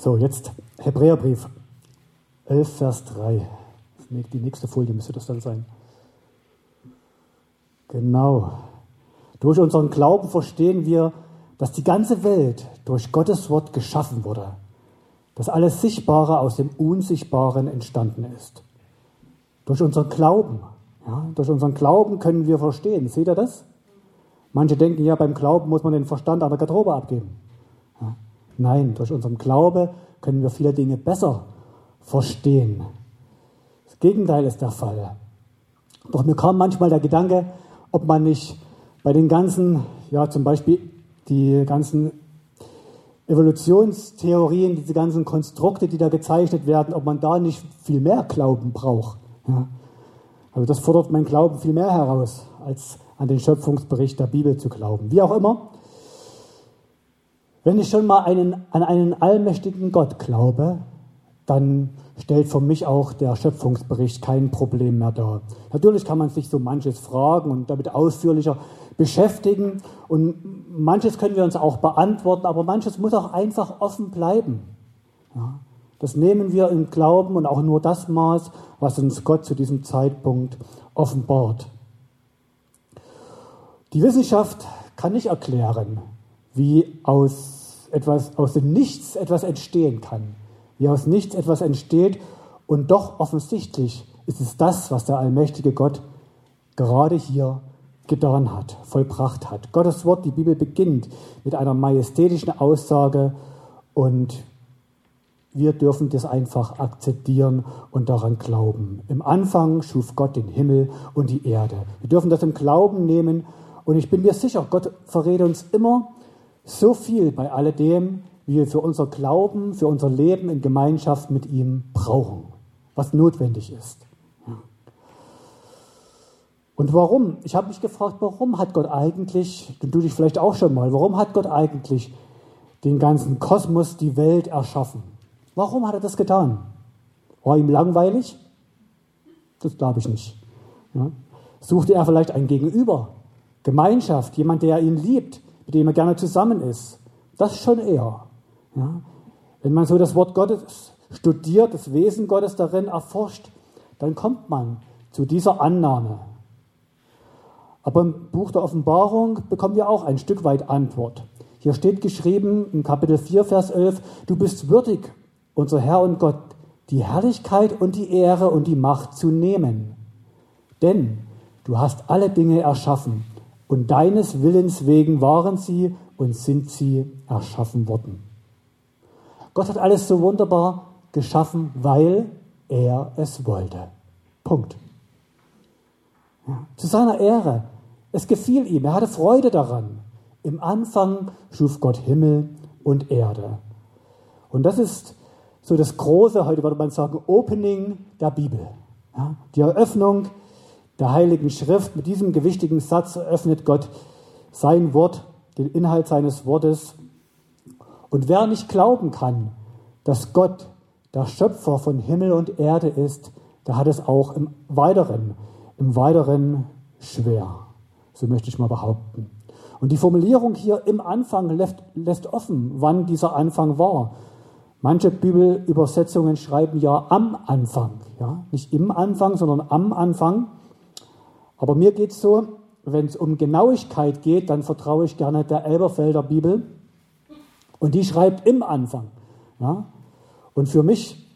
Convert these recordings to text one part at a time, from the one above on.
So, jetzt Hebräerbrief 11, Vers 3. Die nächste Folie müsste das dann sein. Genau. Durch unseren Glauben verstehen wir, dass die ganze Welt durch Gottes Wort geschaffen wurde. Dass alles Sichtbare aus dem Unsichtbaren entstanden ist. Durch unseren Glauben. Ja, durch unseren Glauben können wir verstehen. Seht ihr das? Manche denken, ja, beim Glauben muss man den Verstand an der Garderobe abgeben. Ja. Nein, durch unseren Glaube können wir viele Dinge besser verstehen. Das Gegenteil ist der Fall. Doch mir kam manchmal der Gedanke, ob man nicht bei den ganzen, ja zum Beispiel die ganzen Evolutionstheorien, diese ganzen Konstrukte, die da gezeichnet werden, ob man da nicht viel mehr Glauben braucht. Ja. Also das fordert mein Glauben viel mehr heraus, als an den Schöpfungsbericht der Bibel zu glauben. Wie auch immer, wenn ich schon mal an einen allmächtigen Gott glaube, dann stellt für mich auch der Schöpfungsbericht kein Problem mehr dar. Natürlich kann man sich so manches fragen und damit ausführlicher beschäftigen und manches können wir uns auch beantworten, aber manches muss auch einfach offen bleiben. Ja, das nehmen wir im Glauben und auch nur das Maß, was uns Gott zu diesem Zeitpunkt offenbart. Die Wissenschaft kann nicht erklären, wie aus dem Nichts etwas entstehen kann. Wie aus nichts etwas entsteht und doch offensichtlich ist es das, was der allmächtige Gott gerade hier getan hat, vollbracht hat. Gottes Wort, die Bibel beginnt mit einer majestätischen Aussage und wir dürfen das einfach akzeptieren und daran glauben. Im Anfang schuf Gott den Himmel und die Erde. Wir dürfen das im Glauben nehmen und ich bin mir sicher, Gott verrät uns immer so viel bei alledem, wie wir für unser Glauben, für unser Leben in Gemeinschaft mit ihm brauchen, was notwendig ist. Und warum? Ich habe mich gefragt, warum hat Gott eigentlich, du dich vielleicht auch schon mal, warum hat Gott eigentlich den ganzen Kosmos, die Welt erschaffen? Warum hat er das getan? War ihm langweilig? Das glaube ich nicht. Ja. Suchte er vielleicht ein Gegenüber, Gemeinschaft, jemand, der ihn liebt, mit dem er gerne zusammen ist? Das schon eher. Ja. Wenn man so das Wort Gottes studiert, das Wesen Gottes darin erforscht, dann kommt man zu dieser Annahme. Aber im Buch der Offenbarung bekommen wir auch ein Stück weit Antwort. Hier steht geschrieben im Kapitel 4, Vers 11, du bist würdig, unser Herr und Gott, die Herrlichkeit und die Ehre und die Macht zu nehmen. Denn du hast alle Dinge erschaffen und deines Willens wegen waren sie und sind sie erschaffen worden. Gott hat alles so wunderbar geschaffen, weil er es wollte. Punkt. Ja, zu seiner Ehre. Es gefiel ihm, er hatte Freude daran. Im Anfang schuf Gott Himmel und Erde. Und das ist so das große, heute würde man sagen, Opening der Bibel. Ja, die Eröffnung der Heiligen Schrift. Mit diesem gewichtigen Satz eröffnet Gott sein Wort, den Inhalt seines Wortes. Und wer nicht glauben kann, dass Gott der Schöpfer von Himmel und Erde ist, der hat es auch im Weiteren schwer. So möchte ich mal behaupten. Und die Formulierung hier im Anfang lässt offen, wann dieser Anfang war. Manche Bibelübersetzungen schreiben ja am Anfang. Ja? Nicht im Anfang, sondern am Anfang. Aber mir geht es so, wenn es um Genauigkeit geht, dann vertraue ich gerne der Elberfelder Bibel. Und die schreibt im Anfang. Ja? Und für mich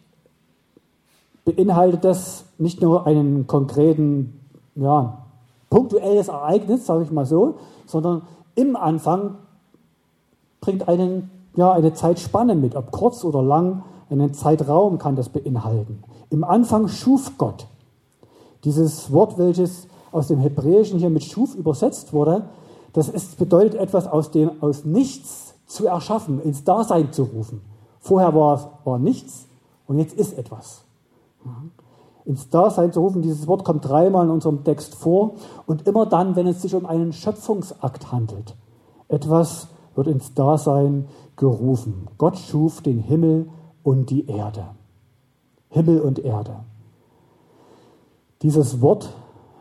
beinhaltet das nicht nur einen konkreten, punktuelles Ereignis, sage ich mal so, sondern im Anfang bringt eine Zeitspanne mit, ob kurz oder lang, einen Zeitraum kann das beinhalten. Im Anfang schuf Gott. Dieses Wort, welches aus dem Hebräischen hier mit schuf übersetzt wurde, bedeutet etwas aus nichts zu erschaffen, ins Dasein zu rufen. Vorher war nichts und jetzt ist etwas. Ja. Ins Dasein zu rufen, dieses Wort kommt 3-mal in unserem Text vor und immer dann, wenn es sich um einen Schöpfungsakt handelt. Etwas wird ins Dasein gerufen. Gott schuf den Himmel und die Erde. Himmel und Erde. Dieses Wort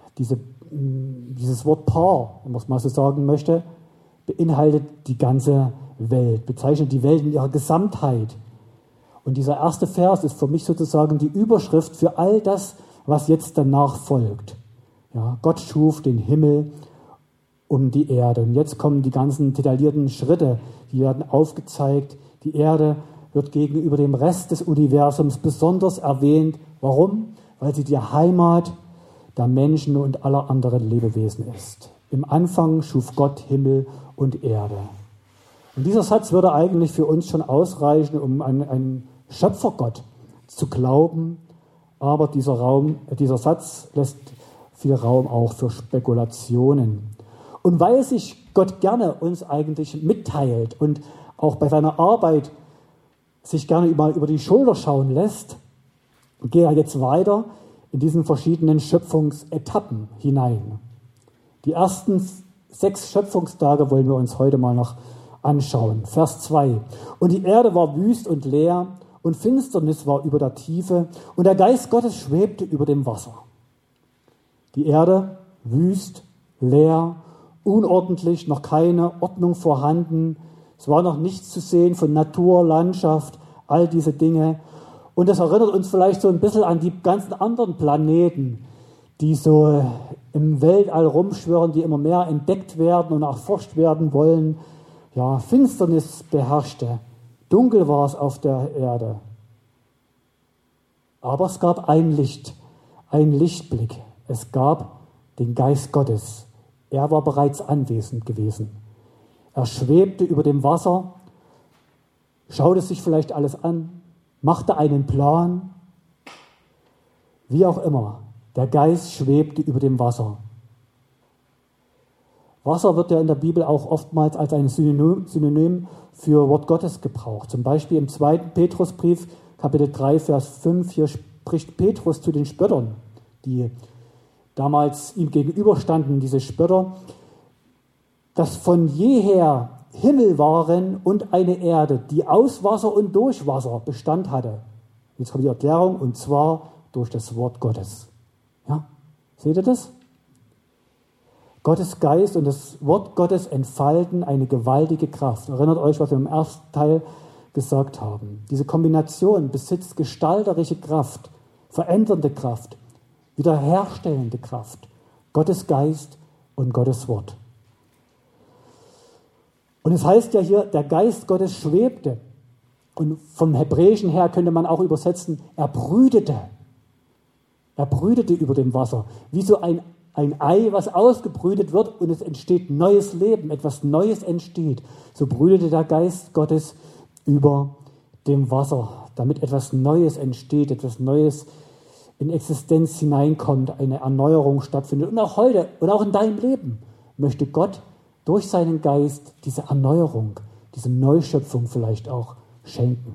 Paar, wenn man es mal so sagen möchte, beinhaltet die ganze Welt, bezeichnet die Welt in ihrer Gesamtheit. Und dieser erste Vers ist für mich sozusagen die Überschrift für all das, was jetzt danach folgt. Ja, Gott schuf den Himmel um die Erde. Und jetzt kommen die ganzen detaillierten Schritte, die werden aufgezeigt. Die Erde wird gegenüber dem Rest des Universums besonders erwähnt. Warum? Weil sie die Heimat der Menschen und aller anderen Lebewesen ist. Im Anfang schuf Gott Himmel und Erde. Und dieser Satz würde eigentlich für uns schon ausreichen, um an einen Schöpfergott zu glauben. Aber dieser Satz lässt viel Raum auch für Spekulationen. Und weil sich Gott gerne uns eigentlich mitteilt und auch bei seiner Arbeit sich gerne mal über die Schulter schauen lässt, geht er jetzt weiter in diesen verschiedenen Schöpfungsetappen hinein. Die ersten 6 Schöpfungstage wollen wir uns heute mal noch anschauen. Vers 2. Und die Erde war wüst und leer und Finsternis war über der Tiefe und der Geist Gottes schwebte über dem Wasser. Die Erde wüst, leer, unordentlich, noch keine Ordnung vorhanden. Es war noch nichts zu sehen von Natur, Landschaft, all diese Dinge. Und das erinnert uns vielleicht so ein bisschen an die ganzen anderen Planeten, die so im Weltall rumschwirren, die immer mehr entdeckt werden und erforscht werden wollen. Ja, Finsternis beherrschte, dunkel war es auf der Erde. Aber es gab ein Licht, einen Lichtblick. Es gab den Geist Gottes. Er war bereits anwesend gewesen. Er schwebte über dem Wasser, schaute sich vielleicht alles an, machte einen Plan. Wie auch immer, der Geist schwebte über dem Wasser. Wasser wird ja in der Bibel auch oftmals als ein Synonym für Wort Gottes gebraucht. Zum Beispiel im 2. Petrusbrief, Kapitel 3, Vers 5, hier spricht Petrus zu den Spöttern, die damals ihm gegenüberstanden, diese Spötter, dass von jeher Himmel waren und eine Erde, die aus Wasser und durch Wasser Bestand hatte. Jetzt kommt die Erklärung, und zwar durch das Wort Gottes. Ja, seht ihr das? Gottes Geist und das Wort Gottes entfalten eine gewaltige Kraft. Erinnert euch, was wir im ersten Teil gesagt haben. Diese Kombination besitzt gestalterische Kraft, verändernde Kraft, wiederherstellende Kraft. Gottes Geist und Gottes Wort. Und es heißt ja hier, der Geist Gottes schwebte. Und vom Hebräischen her könnte man auch übersetzen, er brütete. Er brütete über dem Wasser. Wie so ein Ei, was ausgebrütet wird und es entsteht neues Leben, etwas Neues entsteht. So brütete der Geist Gottes über dem Wasser, damit etwas Neues entsteht, etwas Neues in Existenz hineinkommt, eine Erneuerung stattfindet. Und auch heute und auch in deinem Leben möchte Gott durch seinen Geist diese Erneuerung, diese Neuschöpfung vielleicht auch schenken.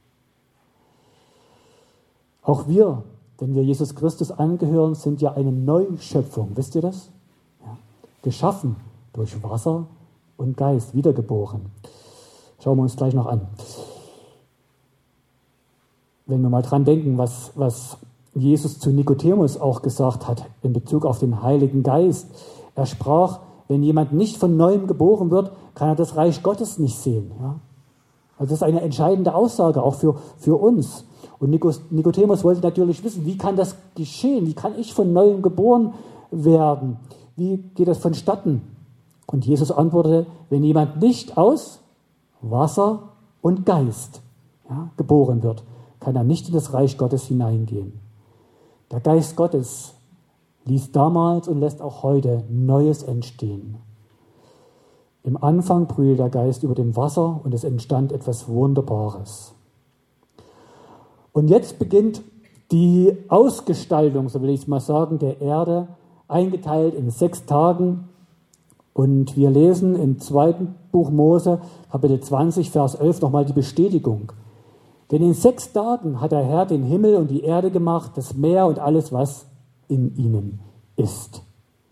Auch wir, wenn wir Jesus Christus angehören, sind ja eine Neuschöpfung. Wisst ihr das? Ja. Geschaffen durch Wasser und Geist, wiedergeboren. Schauen wir uns gleich noch an. Wenn wir mal dran denken, was Jesus zu Nikodemus auch gesagt hat in Bezug auf den Heiligen Geist. Er sprach, wenn jemand nicht von Neuem geboren wird, kann er das Reich Gottes nicht sehen. Ja? Also das ist eine entscheidende Aussage auch für uns. Und Nikodemus wollte natürlich wissen, wie kann das geschehen? Wie kann ich von Neuem geboren werden? Wie geht das vonstatten? Und Jesus antwortete, wenn jemand nicht aus Wasser und Geist geboren wird, kann er nicht in das Reich Gottes hineingehen. Der Geist Gottes ließ damals und lässt auch heute Neues entstehen. Im Anfang brühte der Geist über dem Wasser und es entstand etwas Wunderbares. Und jetzt beginnt die Ausgestaltung, so will ich es mal sagen, der Erde, eingeteilt in 6 Tagen. Und wir lesen im 2. Buch Mose, Kapitel 20, Vers 11, nochmal die Bestätigung. Denn in 6 Tagen hat der Herr den Himmel und die Erde gemacht, das Meer und alles, was in ihnen ist.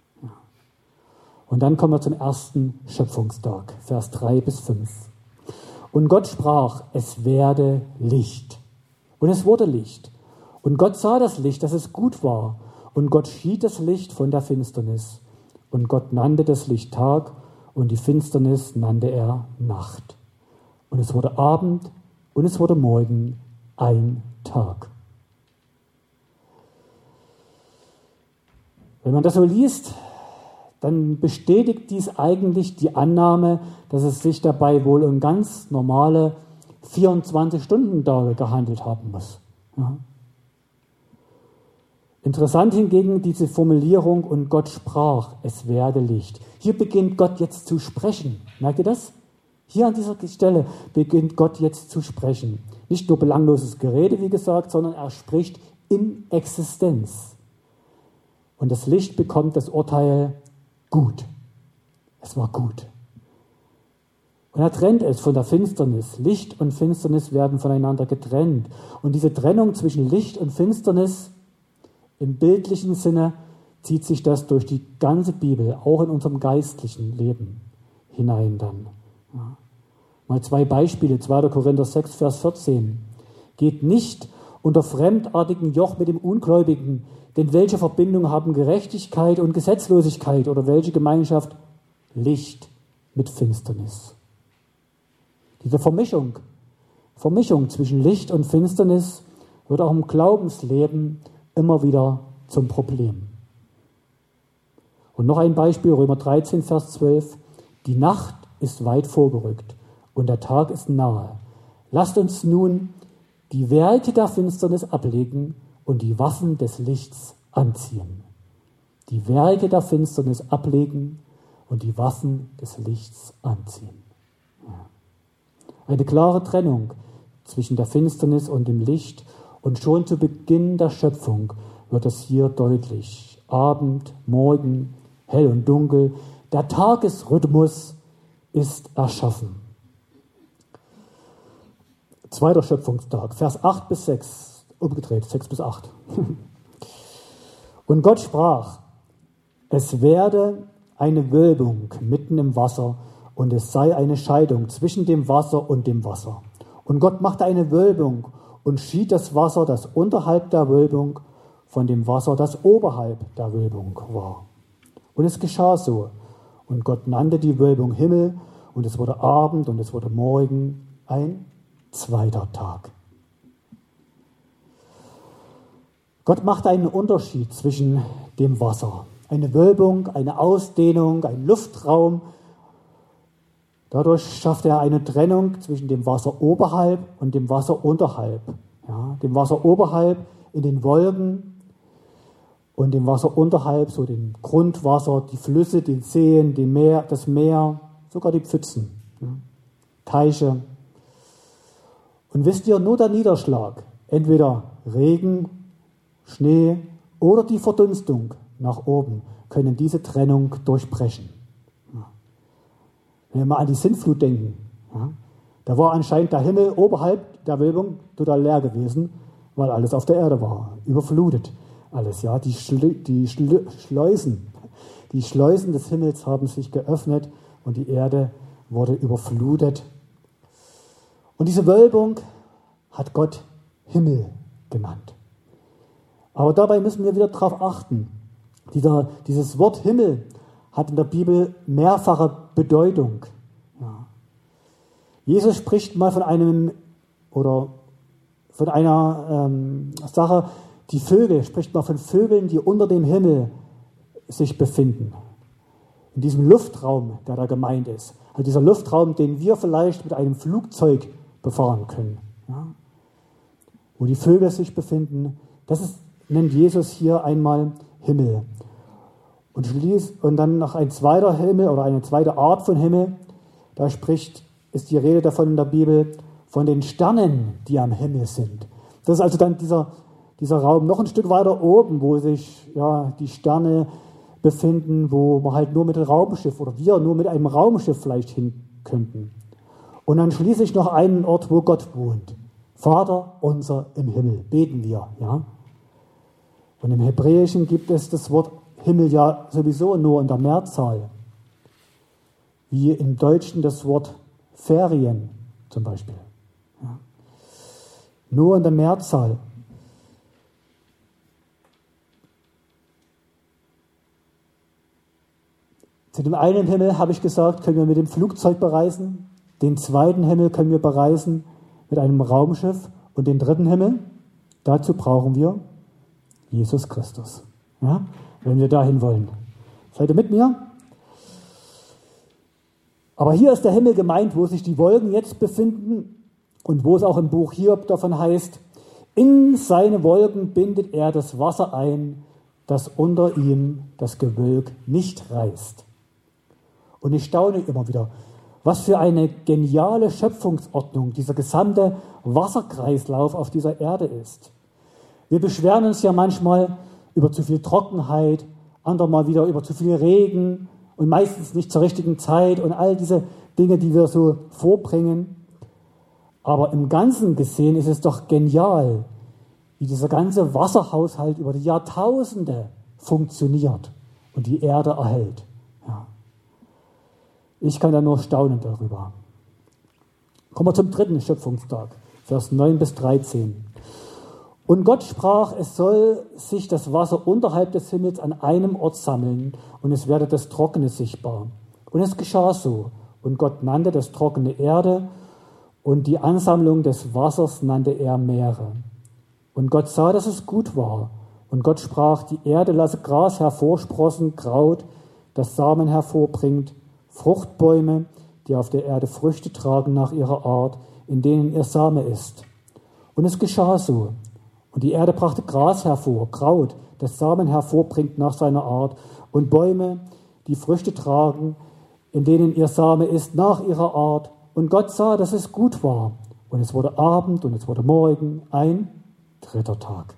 Und dann kommen wir zum ersten Schöpfungstag, Vers 3 bis 5. Und Gott sprach, es werde Licht. Und es wurde Licht. Und Gott sah das Licht, dass es gut war. Und Gott schied das Licht von der Finsternis. Und Gott nannte das Licht Tag und die Finsternis nannte er Nacht. Und es wurde Abend und es wurde Morgen, ein Tag. Wenn man das so liest, dann bestätigt dies eigentlich die Annahme, dass es sich dabei wohl um ganz normale 24-Stunden-Tage gehandelt haben muss. Ja. Interessant hingegen diese Formulierung, und Gott sprach, es werde Licht. Hier beginnt Gott jetzt zu sprechen. Merkt ihr das? Hier an dieser Stelle beginnt Gott jetzt zu sprechen. Nicht nur belangloses Gerede, wie gesagt, sondern er spricht in Existenz. Und das Licht bekommt das Urteil gut. Es war gut. Und er trennt es von der Finsternis. Licht und Finsternis werden voneinander getrennt. Und diese Trennung zwischen Licht und Finsternis, im bildlichen Sinne, zieht sich das durch die ganze Bibel, auch in unserem geistlichen Leben hinein dann. Ja. Mal 2 Beispiele, 2. Korinther 6, Vers 14. Geht nicht unter fremdartigen Joch mit dem Ungläubigen, denn welche Verbindung haben Gerechtigkeit und Gesetzlosigkeit oder welche Gemeinschaft Licht mit Finsternis? Diese Vermischung zwischen Licht und Finsternis wird auch im Glaubensleben immer wieder zum Problem. Und noch ein Beispiel, Römer 13, Vers 12. Die Nacht ist weit vorgerückt und der Tag ist nahe. Lasst uns nun die Werke der Finsternis ablegen und die Waffen des Lichts anziehen. Die Werke der Finsternis ablegen und die Waffen des Lichts anziehen. Ja. Eine klare Trennung zwischen der Finsternis und dem Licht, und schon zu Beginn der Schöpfung wird es hier deutlich. Abend, Morgen, hell und dunkel, der Tagesrhythmus ist erschaffen. 2. Schöpfungstag, Vers 8 bis 6, umgedreht, 6 bis 8. Und Gott sprach, es werde eine Wölbung mitten im Wasser und es sei eine Scheidung zwischen dem Wasser und dem Wasser. Und Gott machte eine Wölbung und schied das Wasser, das unterhalb der Wölbung, von dem Wasser, das oberhalb der Wölbung war. Und es geschah so. Und Gott nannte die Wölbung Himmel, und es wurde Abend und es wurde Morgen, ein 2. Tag. Gott macht einen Unterschied zwischen dem Wasser. Eine Wölbung, eine Ausdehnung, ein Luftraum. Dadurch schafft er eine Trennung zwischen dem Wasser oberhalb und dem Wasser unterhalb. Ja, dem Wasser oberhalb in den Wolken und dem Wasser unterhalb, so dem Grundwasser, die Flüsse, die Seen, das Meer, sogar die Pfützen, ja, Teiche. Und wisst ihr, nur der Niederschlag, entweder Regen, Schnee oder die Verdunstung nach oben, können diese Trennung durchbrechen. Ja. Wenn wir mal an die Sintflut denken, ja, da war anscheinend der Himmel oberhalb der Wölbung total leer gewesen, weil alles auf der Erde war, überflutet alles. Ja. Die Schleusen des Himmels haben sich geöffnet und die Erde wurde überflutet. Und diese Wölbung hat Gott Himmel genannt. Aber dabei müssen wir wieder darauf achten. Dieses Wort Himmel hat in der Bibel mehrfache Bedeutung. Ja. Jesus spricht mal von einer Sache, die Vögel, spricht mal von Vögeln, die unter dem Himmel sich befinden. In diesem Luftraum, der da gemeint ist. Also dieser Luftraum, den wir vielleicht mit einem Flugzeug befahren können. Ja. Wo die Vögel sich befinden, nennt Jesus hier einmal Himmel. Und dann noch ein zweiter Himmel oder eine zweite Art von Himmel, ist die Rede davon in der Bibel, von den Sternen, die am Himmel sind. Das ist also dann dieser Raum noch ein Stück weiter oben, wo sich die Sterne befinden, wo man halt nur mit einem Raumschiff oder wir nur mit einem Raumschiff vielleicht hin könnten. Und dann schließlich noch einen Ort, wo Gott wohnt. Vater unser im Himmel, beten wir. Ja? Und im Hebräischen gibt es das Wort Himmel ja sowieso nur in der Mehrzahl. Wie im Deutschen das Wort Ferien zum Beispiel. Ja? Nur in der Mehrzahl. Zu dem einen Himmel, habe ich gesagt, können wir mit dem Flugzeug bereisen. Den zweiten Himmel können wir bereisen mit einem Raumschiff. Und den dritten Himmel, dazu brauchen wir Jesus Christus, ja, wenn wir dahin wollen. Seid ihr mit mir? Aber hier ist der Himmel gemeint, wo sich die Wolken jetzt befinden und wo es auch im Buch Hiob davon heißt, in seine Wolken bindet er das Wasser ein, das unter ihm das Gewölk nicht reißt. Und ich staune immer wieder, was für eine geniale Schöpfungsordnung dieser gesamte Wasserkreislauf auf dieser Erde ist. Wir beschweren uns ja manchmal über zu viel Trockenheit, andermal wieder über zu viel Regen und meistens nicht zur richtigen Zeit und all diese Dinge, die wir so vorbringen. Aber im Ganzen gesehen ist es doch genial, wie dieser ganze Wasserhaushalt über die Jahrtausende funktioniert und die Erde erhält. Ja. Ich kann da nur staunen darüber. Kommen wir zum dritten Schöpfungstag, Vers 9 bis 13. Und Gott sprach, es soll sich das Wasser unterhalb des Himmels an einem Ort sammeln und es werde das Trockene sichtbar. Und es geschah so. Und Gott nannte das Trockene Erde und die Ansammlung des Wassers nannte er Meere. Und Gott sah, dass es gut war. Und Gott sprach, die Erde lasse Gras hervorsprossen, Kraut, das Samen hervorbringt, Fruchtbäume, die auf der Erde Früchte tragen nach ihrer Art, in denen ihr Same ist. Und es geschah so. Und die Erde brachte Gras hervor, Kraut, das Samen hervorbringt nach seiner Art, und Bäume, die Früchte tragen, in denen ihr Same ist nach ihrer Art. Und Gott sah, dass es gut war. Und es wurde Abend und es wurde Morgen, ein dritter Tag.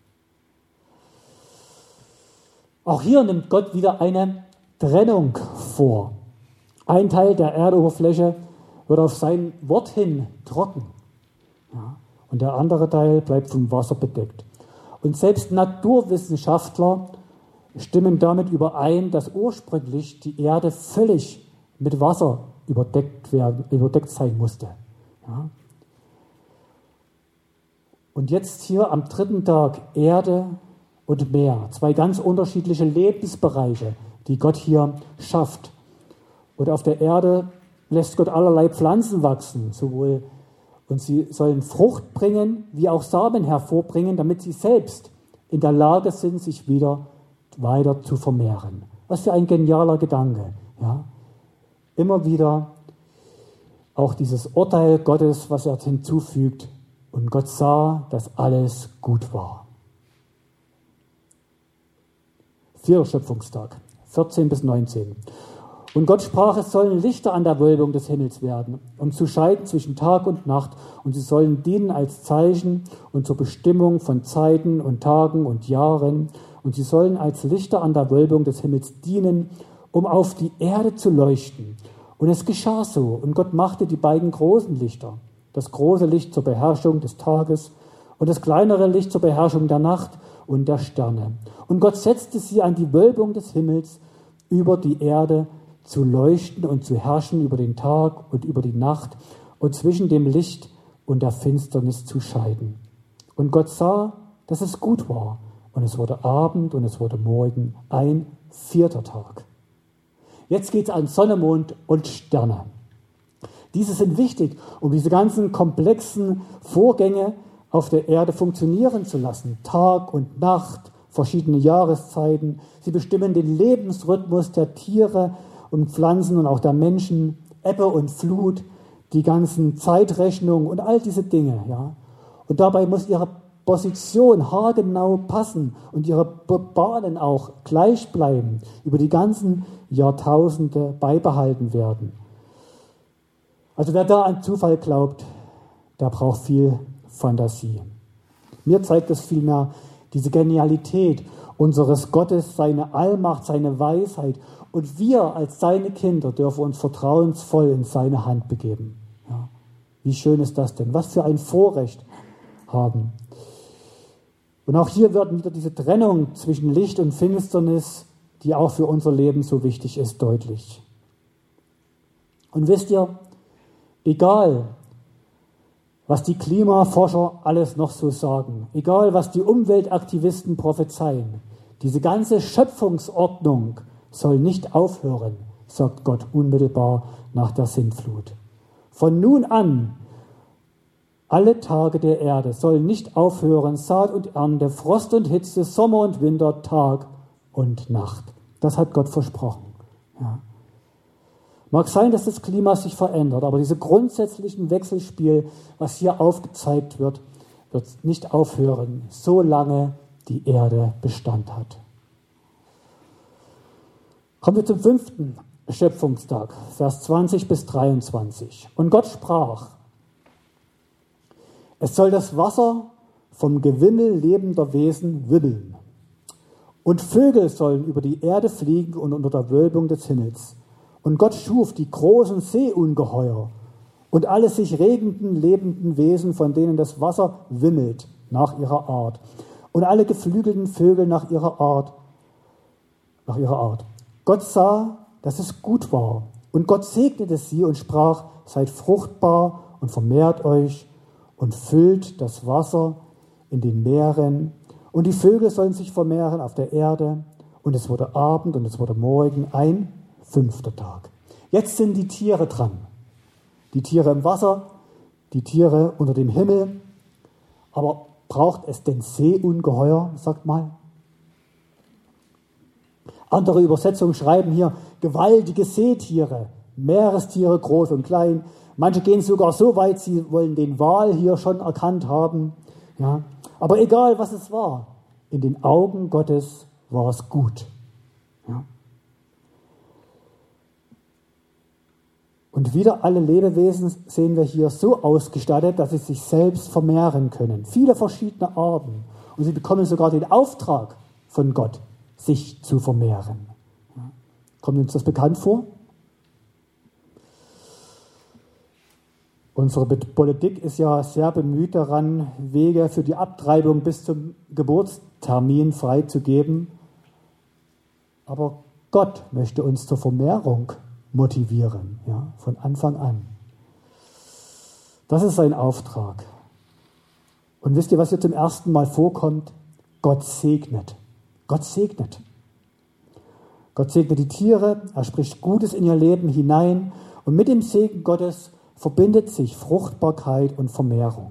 Auch hier nimmt Gott wieder eine Trennung vor. Ein Teil der Erdoberfläche wird auf sein Wort hin trocken. Ja, und der andere Teil bleibt vom Wasser bedeckt. Und selbst Naturwissenschaftler stimmen damit überein, dass ursprünglich die Erde völlig mit Wasser überdeckt sein musste. Ja. Und jetzt hier am dritten Tag Erde und Meer, zwei ganz unterschiedliche Lebensbereiche, die Gott hier schafft. Und auf der Erde lässt Gott allerlei Pflanzen wachsen, sowohl und sie sollen Frucht bringen, wie auch Samen hervorbringen, damit sie selbst in der Lage sind, sich wieder weiter zu vermehren. Was für ein genialer Gedanke. Ja? Immer wieder auch dieses Urteil Gottes, was er hinzufügt. Und Gott sah, dass alles gut war. Vierter Schöpfungstag, 14 bis 19. Und Gott sprach, es sollen Lichter an der Wölbung des Himmels werden, um zu scheiden zwischen Tag und Nacht, und sie sollen dienen als Zeichen und zur Bestimmung von Zeiten und Tagen und Jahren, und sie sollen als Lichter an der Wölbung des Himmels dienen, um auf die Erde zu leuchten. Und es geschah so, und Gott machte die beiden großen Lichter, das große Licht zur Beherrschung des Tages und das kleinere Licht zur Beherrschung der Nacht und der Sterne. Und Gott setzte sie an die Wölbung des Himmels über die Erde, zu leuchten und zu herrschen über den Tag und über die Nacht und zwischen dem Licht und der Finsternis zu scheiden. Und Gott sah, dass es gut war. Und es wurde Abend und es wurde Morgen, ein vierter Tag. Jetzt geht es an Sonne, Mond und Sterne. Diese sind wichtig, um diese ganzen komplexen Vorgänge auf der Erde funktionieren zu lassen. Tag und Nacht, verschiedene Jahreszeiten. Sie bestimmen den Lebensrhythmus der Tiere und Pflanzen und auch der Menschen, Ebbe und Flut, die ganzen Zeitrechnungen und all diese Dinge. Ja. Und dabei muss ihre Position haargenau passen und ihre Bahnen auch gleich bleiben, über die ganzen Jahrtausende beibehalten werden. Also wer da an Zufall glaubt, der braucht viel Fantasie. Mir zeigt es vielmehr diese Genialität unseres Gottes, seine Allmacht, seine Weisheit. Und wir als seine Kinder dürfen uns vertrauensvoll in seine Hand begeben. Ja. Wie schön ist das denn? Was für ein Vorrecht haben. Und auch hier wird wieder diese Trennung zwischen Licht und Finsternis, die auch für unser Leben so wichtig ist, deutlich. Und wisst ihr, egal, was die Klimaforscher alles noch so sagen, egal, was die Umweltaktivisten prophezeien, diese ganze Schöpfungsordnung soll nicht aufhören, sagt Gott unmittelbar nach der Sintflut. Von nun an Alle Tage der Erde sollen nicht aufhören, Saat und Ernte, Frost und Hitze, Sommer und Winter, Tag und Nacht. Das hat Gott versprochen. Ja. Mag sein, dass das Klima sich verändert, aber diese grundsätzlichen Wechselspiel, was hier aufgezeigt wird, wird nicht aufhören, solange die Erde Bestand hat. Kommen wir zum 5. Schöpfungstag, Vers 20 bis 23. Und Gott sprach: Es soll das Wasser vom Gewimmel lebender Wesen wibbeln. Und Vögel sollen über die Erde fliegen und unter der Wölbung des Himmels. Und Gott schuf die großen Seeungeheuer und alle sich regenden, lebenden Wesen, von denen das Wasser wimmelt, nach ihrer Art. Und alle geflügelten Vögel nach ihrer Art. Gott sah, dass es gut war. Und Gott segnete sie und sprach: Seid fruchtbar und vermehrt euch und füllt das Wasser in den Meeren. Und die Vögel sollen sich vermehren auf der Erde. Und es wurde Abend und es wurde Morgen, ein 5. Tag. Jetzt sind die Tiere dran. Die Tiere im Wasser, die Tiere unter dem Himmel. Aber braucht es denn Seeungeheuer, sagt mal? Andere Übersetzungen schreiben hier gewaltige Seetiere, Meerestiere, groß und klein. Manche gehen sogar so weit, sie wollen den Wal hier schon erkannt haben. Ja. Aber egal, was es war, in den Augen Gottes war es gut. Ja. Und wieder alle Lebewesen sehen wir hier so ausgestattet, dass sie sich selbst vermehren können. Viele verschiedene Arten. Und sie bekommen sogar den Auftrag von Gott, sich zu vermehren. Ja. Kommt uns das bekannt vor? Unsere Politik ist ja sehr bemüht daran, Wege für die Abtreibung bis zum Geburtstermin freizugeben. Aber Gott möchte uns zur Vermehrung motivieren, ja, von Anfang an. Das ist sein Auftrag. Und wisst ihr, was hier zum ersten Mal vorkommt? Gott segnet. Gott segnet. Gott segnet die Tiere, er spricht Gutes in ihr Leben hinein und mit dem Segen Gottes verbindet sich Fruchtbarkeit und Vermehrung.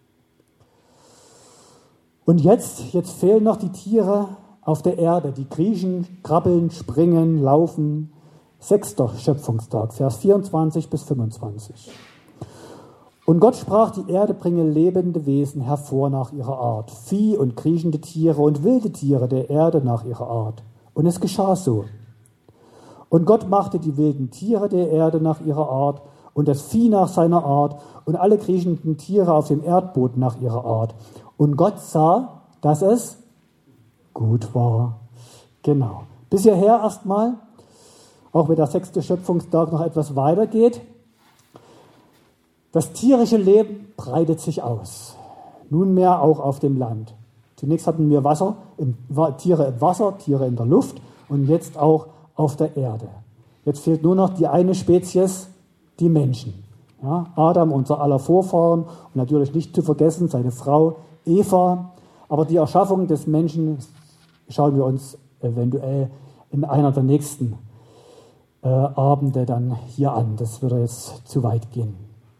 Und jetzt fehlen noch die Tiere auf der Erde, die kriechen, krabbeln, springen, laufen. 6. Schöpfungstag, Vers 24 bis 25. Und Gott sprach, die Erde bringe lebende Wesen hervor nach ihrer Art, Vieh und kriechende Tiere und wilde Tiere der Erde nach ihrer Art. Und es geschah so. Und Gott machte die wilden Tiere der Erde nach ihrer Art und das Vieh nach seiner Art und alle kriechenden Tiere auf dem Erdboden nach ihrer Art. Und Gott sah, dass es gut war. Genau. Bis hierher erstmal, auch wenn der 6. Schöpfungstag noch etwas weitergeht. Das tierische Leben breitet sich aus. Nunmehr auch auf dem Land. Zunächst hatten wir Tiere im Wasser, Tiere in der Luft und jetzt auch auf der Erde. Jetzt fehlt nur noch die eine Spezies, die Menschen. Ja, Adam, unser aller Vorfahren, und natürlich nicht zu vergessen seine Frau Eva. Aber die Erschaffung des Menschen schauen wir uns eventuell in einer der nächsten Abende dann hier an. Das würde jetzt zu weit gehen.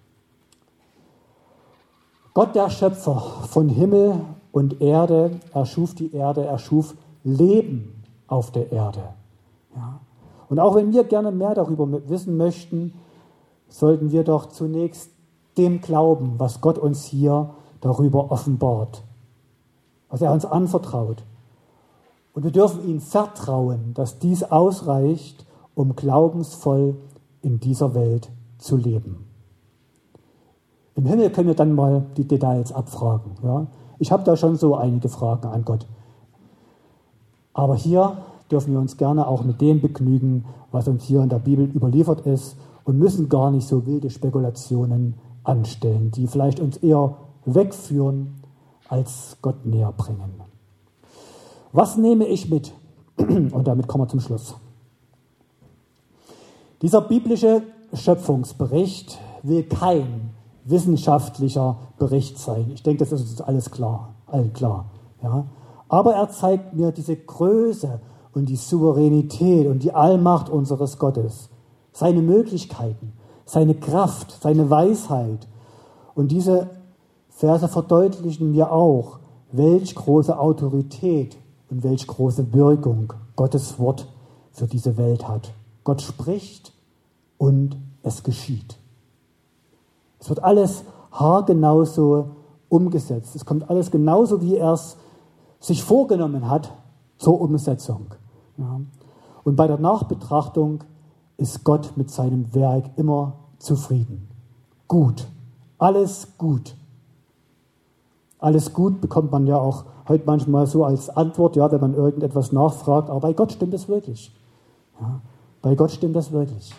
Gott, der Schöpfer von Himmel und Erde, erschuf die Erde, erschuf Leben auf der Erde. Ja. Und auch wenn wir gerne mehr darüber wissen möchten, sollten wir doch zunächst dem glauben, was Gott uns hier darüber offenbart, was er uns anvertraut. Und wir dürfen ihm vertrauen, dass dies ausreicht, um glaubensvoll in dieser Welt zu leben. Im Himmel können wir dann mal die Details abfragen. Ja? Ich habe da schon so einige Fragen an Gott. Aber hier dürfen wir uns gerne auch mit dem begnügen, was uns hier in der Bibel überliefert ist und müssen gar nicht so wilde Spekulationen anstellen, die vielleicht uns eher wegführen, als Gott näher bringen. Was nehme ich mit? Und damit kommen wir zum Schluss. Dieser biblische Schöpfungsbericht will kein wissenschaftlicher Bericht sein. Ich denke, das ist uns allen klar. Ja? Aber er zeigt mir diese Größe und die Souveränität und die Allmacht unseres Gottes, seine Möglichkeiten, seine Kraft, seine Weisheit und diese Verse verdeutlichen mir auch, welch große Autorität und welch große Wirkung Gottes Wort für diese Welt hat. Gott spricht und es geschieht. Es wird alles haargenau so umgesetzt. Es kommt alles genauso, wie er es sich vorgenommen hat, zur Umsetzung. Ja. Und bei der Nachbetrachtung ist Gott mit seinem Werk immer zufrieden. Gut. Alles gut. Alles gut bekommt man ja auch heute manchmal so als Antwort, ja, wenn man irgendetwas nachfragt. Aber bei Gott stimmt es wirklich. Ja, bei Gott stimmt das wirklich.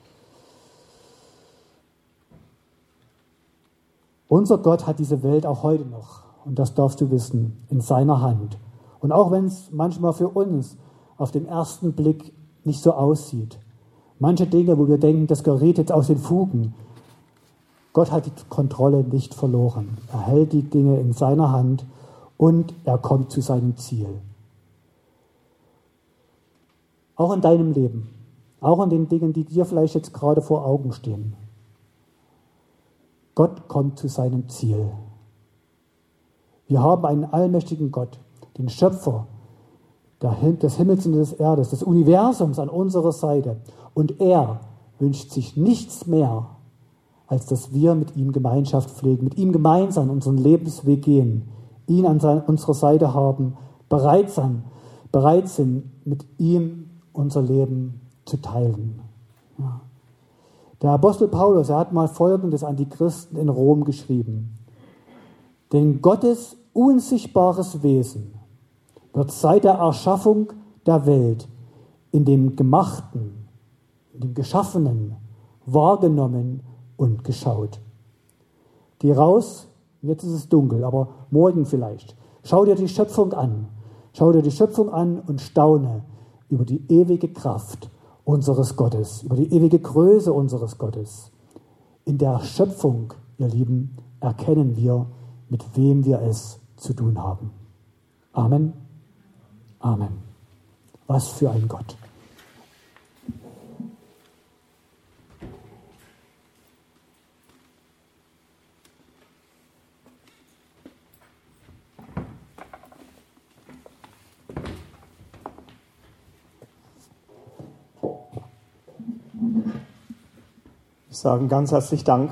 Unser Gott hat diese Welt auch heute noch, und das darfst du wissen, in seiner Hand. Und auch wenn es manchmal für uns auf den ersten Blick nicht so aussieht, manche Dinge, wo wir denken, das gerät jetzt aus den Fugen, Gott hat die Kontrolle nicht verloren. Er hält die Dinge in seiner Hand und er kommt zu seinem Ziel. Auch in deinem Leben, auch in den Dingen, die dir vielleicht jetzt gerade vor Augen stehen. Gott kommt zu seinem Ziel. Wir haben einen allmächtigen Gott, den Schöpfer des Himmels und des Erdes, des Universums an unserer Seite. Und er wünscht sich nichts mehr, als dass wir mit ihm Gemeinschaft pflegen, mit ihm gemeinsam unseren Lebensweg gehen, ihn an unserer Seite haben, bereit sind, mit ihm unser Leben zu teilen. Ja. Der Apostel Paulus, er hat mal Folgendes an die Christen in Rom geschrieben. Denn Gottes unsichtbares Wesen wird seit der Erschaffung der Welt in dem Gemachten, in dem Geschaffenen wahrgenommen und geschaut. Geh raus, jetzt ist es dunkel, aber morgen vielleicht. Schau dir die Schöpfung an. Schau dir die Schöpfung an und staune über die ewige Kraft unseres Gottes, über die ewige Größe unseres Gottes. In der Schöpfung, ihr Lieben, erkennen wir, mit wem wir es zu tun haben. Amen. Amen. Was für ein Gott. Wir sagen ganz herzlich Dank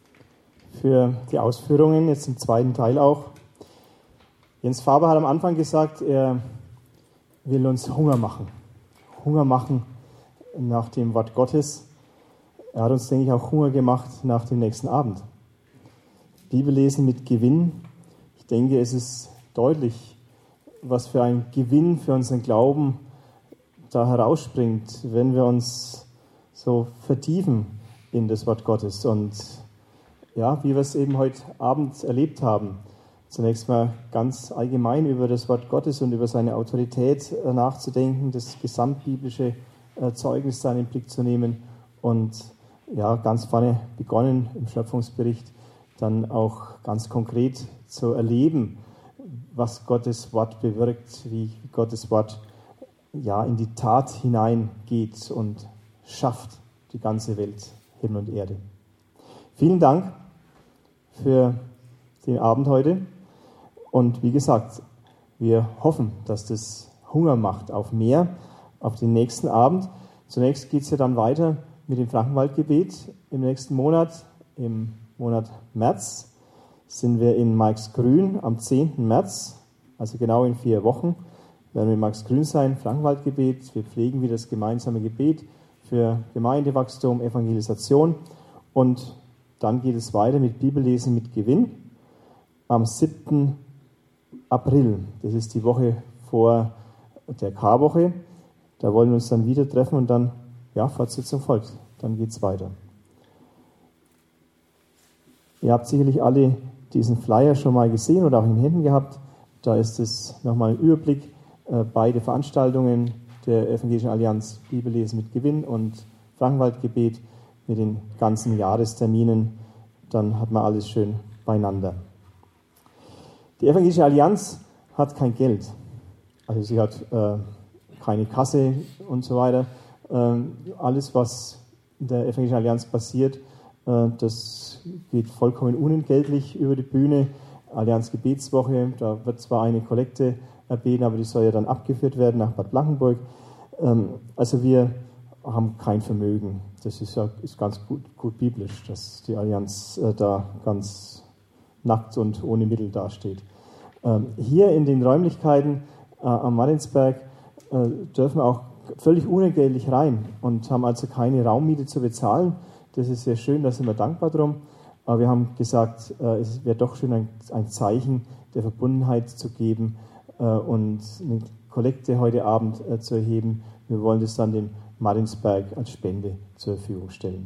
für die Ausführungen, jetzt im zweiten Teil auch. Jens Faber hat am Anfang gesagt, er will uns Hunger machen nach dem Wort Gottes. Er hat uns, denke ich, auch Hunger gemacht nach dem nächsten Abend. Bibellesen mit Gewinn. Ich denke, es ist deutlich, was für ein Gewinn für unseren Glauben da herausspringt, wenn wir uns so vertiefen in das Wort Gottes. Und ja, wie wir es eben heute Abend erlebt haben, zunächst mal ganz allgemein über das Wort Gottes und über seine Autorität nachzudenken, das gesamtbiblische Zeugnis da in den Blick zu nehmen und ja, ganz vorne begonnen im Schöpfungsbericht, dann auch ganz konkret zu erleben, was Gottes Wort bewirkt, wie Gottes Wort ja in die Tat hineingeht und schafft die ganze Welt, Himmel und Erde. Vielen Dank für den Abend heute. Und wie gesagt, wir hoffen, dass das Hunger macht auf mehr, auf den nächsten Abend. Zunächst geht es ja dann weiter mit dem Frankenwaldgebet im nächsten Monat. Im Monat März sind wir in Marxgrün am 10. März, also genau in 4 Wochen, werden wir in Marxgrün sein, Frankenwaldgebet. Wir pflegen wieder das gemeinsame Gebet für Gemeindewachstum, Evangelisation. Und dann geht es weiter mit Bibellesen mit Gewinn am 7. April. Das ist die Woche vor der Karwoche. Da wollen wir uns dann wieder treffen und dann, ja, Fortsetzung folgt. Dann geht es weiter. Ihr habt sicherlich alle diesen Flyer schon mal gesehen oder auch in den Händen gehabt. Da ist es nochmal ein Überblick. Beide Veranstaltungen der Evangelischen Allianz, Bibellesen mit Gewinn und Frankenwaldgebet mit den ganzen Jahresterminen. Dann hat man alles schön beieinander. Die Evangelische Allianz hat kein Geld. Also sie hat keine Kasse und so weiter. Alles, was in der Evangelischen Allianz passiert, Das geht vollkommen unentgeltlich über die Bühne. Allianz Gebetswoche, da wird zwar eine Kollekte erbeten, aber die soll ja dann abgeführt werden nach Bad Blankenburg. Also wir haben kein Vermögen. Das ist ganz gut biblisch, dass die Allianz da ganz nackt und ohne Mittel dasteht. Hier in den Räumlichkeiten am Marinsberg dürfen wir auch völlig unentgeltlich rein und haben also keine Raummiete zu bezahlen. Das ist sehr schön, da sind wir dankbar drum. Aber wir haben gesagt, es wäre doch schön, ein Zeichen der Verbundenheit zu geben und eine Kollekte heute Abend zu erheben. Wir wollen das dann dem Marinsberg als Spende zur Verfügung stellen.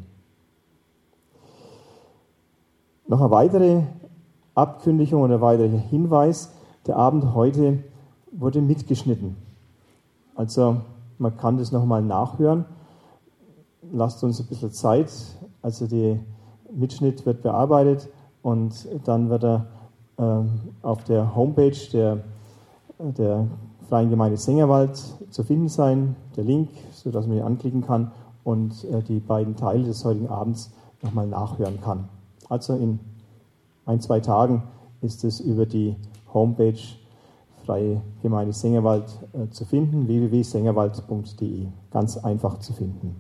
Noch eine weitere Abkündigung oder weiterer Hinweis. Der Abend heute wurde mitgeschnitten. Also man kann das nochmal nachhören. Lasst uns ein bisschen Zeit. Also der Mitschnitt wird bearbeitet und dann wird er auf der Homepage der Freien Gemeinde Sengerwald zu finden sein, der Link, sodass man ihn anklicken kann und die beiden Teile des heutigen Abends nochmal nachhören kann. Also in 1-2 Tagen ist es über die Homepage Freie Gemeinde Sengerwald zu finden, www.sengerwald.de. Ganz einfach zu finden.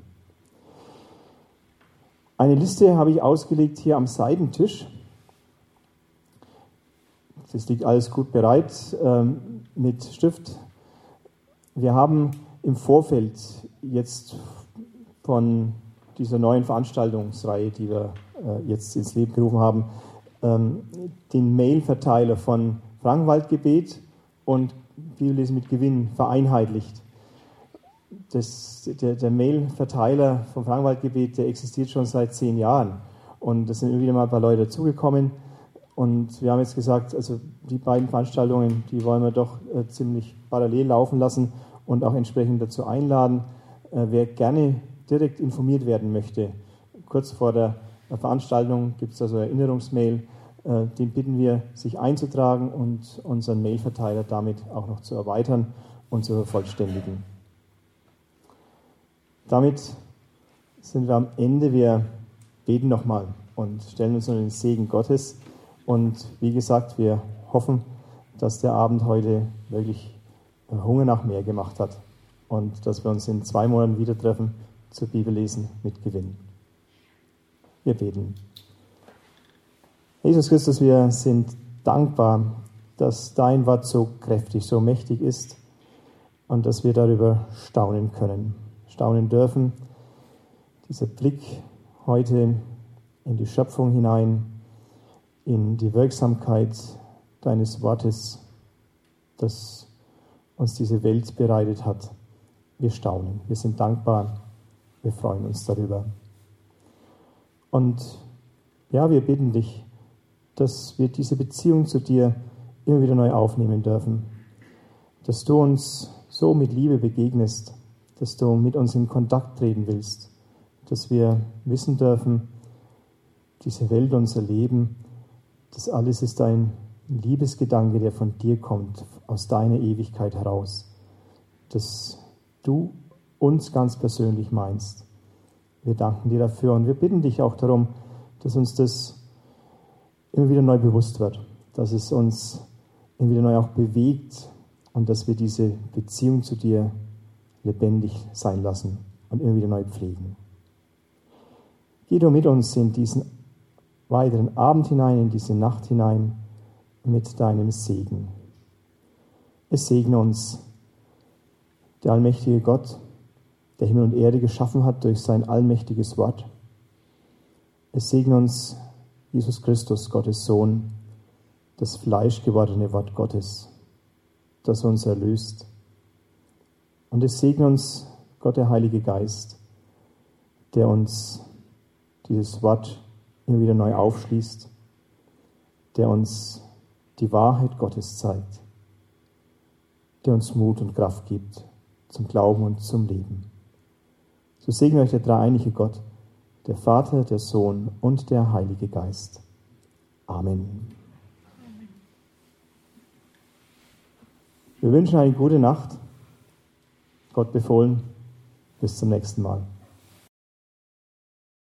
Eine Liste habe ich ausgelegt hier am Seitentisch. Das liegt alles gut bereit mit Stift. Wir haben im Vorfeld jetzt von dieser neuen Veranstaltungsreihe, die wir jetzt ins Leben gerufen haben, den Mailverteiler von Frankenwaldgebet und Bibellesen mit Gewinn vereinheitlicht. Der Mailverteiler vom Frankenwaldgebet, der existiert schon seit 10 Jahren und es sind immer wieder mal ein paar Leute dazugekommen und wir haben jetzt gesagt, also die beiden Veranstaltungen, die wollen wir doch ziemlich parallel laufen lassen und auch entsprechend dazu einladen. Wer gerne direkt informiert werden möchte, kurz vor der Veranstaltung gibt es also Erinnerungsmail, den bitten wir, sich einzutragen und unseren Mailverteiler damit auch noch zu erweitern und zu vervollständigen. Damit sind wir am Ende. Wir beten nochmal und stellen uns unter den Segen Gottes. Und wie gesagt, wir hoffen, dass der Abend heute wirklich Hunger nach mehr gemacht hat und dass wir uns in 2 Monaten wieder treffen zur Bibellesen mit Gewinn. Wir beten. Jesus Christus, wir sind dankbar, dass dein Wort so kräftig, so mächtig ist und dass wir darüber staunen können. Staunen dürfen, dieser Blick heute in die Schöpfung hinein, in die Wirksamkeit deines Wortes, das uns diese Welt bereitet hat. Wir staunen, wir sind dankbar, wir freuen uns darüber. Und ja, wir bitten dich, dass wir diese Beziehung zu dir immer wieder neu aufnehmen dürfen, dass du uns so mit Liebe begegnest, dass du mit uns in Kontakt treten willst, dass wir wissen dürfen, diese Welt, unser Leben, das alles ist ein Liebesgedanke, der von dir kommt, aus deiner Ewigkeit heraus, dass du uns ganz persönlich meinst. Wir danken dir dafür und wir bitten dich auch darum, dass uns das immer wieder neu bewusst wird, dass es uns immer wieder neu auch bewegt und dass wir diese Beziehung zu dir lebendig sein lassen und immer wieder neu pflegen. Geh du mit uns in diesen weiteren Abend hinein, in diese Nacht hinein mit deinem Segen. Es segne uns der allmächtige Gott, der Himmel und Erde geschaffen hat durch sein allmächtiges Wort. Es segne uns Jesus Christus, Gottes Sohn, das fleischgewordene Wort Gottes, das uns erlöst. Und es segne uns Gott, der Heilige Geist, der uns dieses Wort immer wieder neu aufschließt, der uns die Wahrheit Gottes zeigt, der uns Mut und Kraft gibt zum Glauben und zum Leben. So segne euch der dreieinige Gott, der Vater, der Sohn und der Heilige Geist. Amen. Wir wünschen eine gute Nacht. Gott befohlen. Bis zum nächsten Mal.